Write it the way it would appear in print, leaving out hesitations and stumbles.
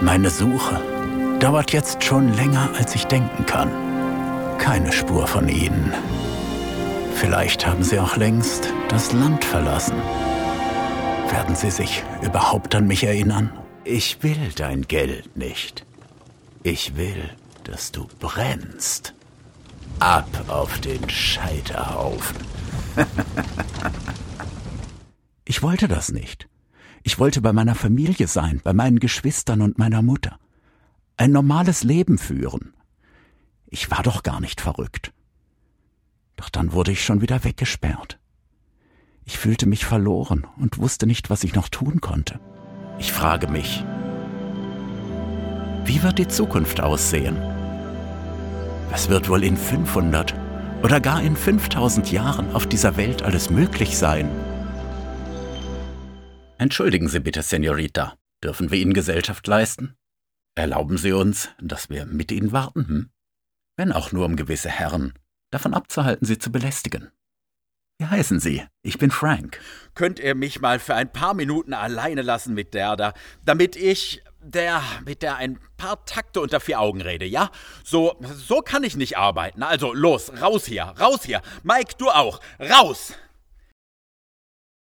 Meine Suche dauert jetzt schon länger, als ich denken kann. Keine Spur von ihnen. Vielleicht haben sie auch längst das Land verlassen. Werden sie sich überhaupt an mich erinnern? Ich will dein Geld nicht. Ich will, dass du brennst. Ab auf den Scheiterhaufen. Ich wollte das nicht. Ich wollte bei meiner Familie sein, bei meinen Geschwistern und meiner Mutter. Ein normales Leben führen. Ich war doch gar nicht verrückt. Doch dann wurde ich schon wieder weggesperrt. Ich fühlte mich verloren und wusste nicht, was ich noch tun konnte. Ich frage mich, wie wird die Zukunft aussehen? Was wird wohl in 500 oder gar in 5000 Jahren auf dieser Welt alles möglich sein? Entschuldigen Sie bitte, Senorita. Dürfen wir Ihnen Gesellschaft leisten? Erlauben Sie uns, dass wir mit Ihnen warten, Wenn auch nur um gewisse Herren davon abzuhalten, Sie zu belästigen. Wie heißen Sie? Ich bin Frank. Könnt ihr mich mal für ein paar Minuten alleine lassen mit der da, damit ich mit der ein paar Takte unter 4 Augen rede, ja? So kann ich nicht arbeiten. Also los, raus hier. Mike, du auch, raus!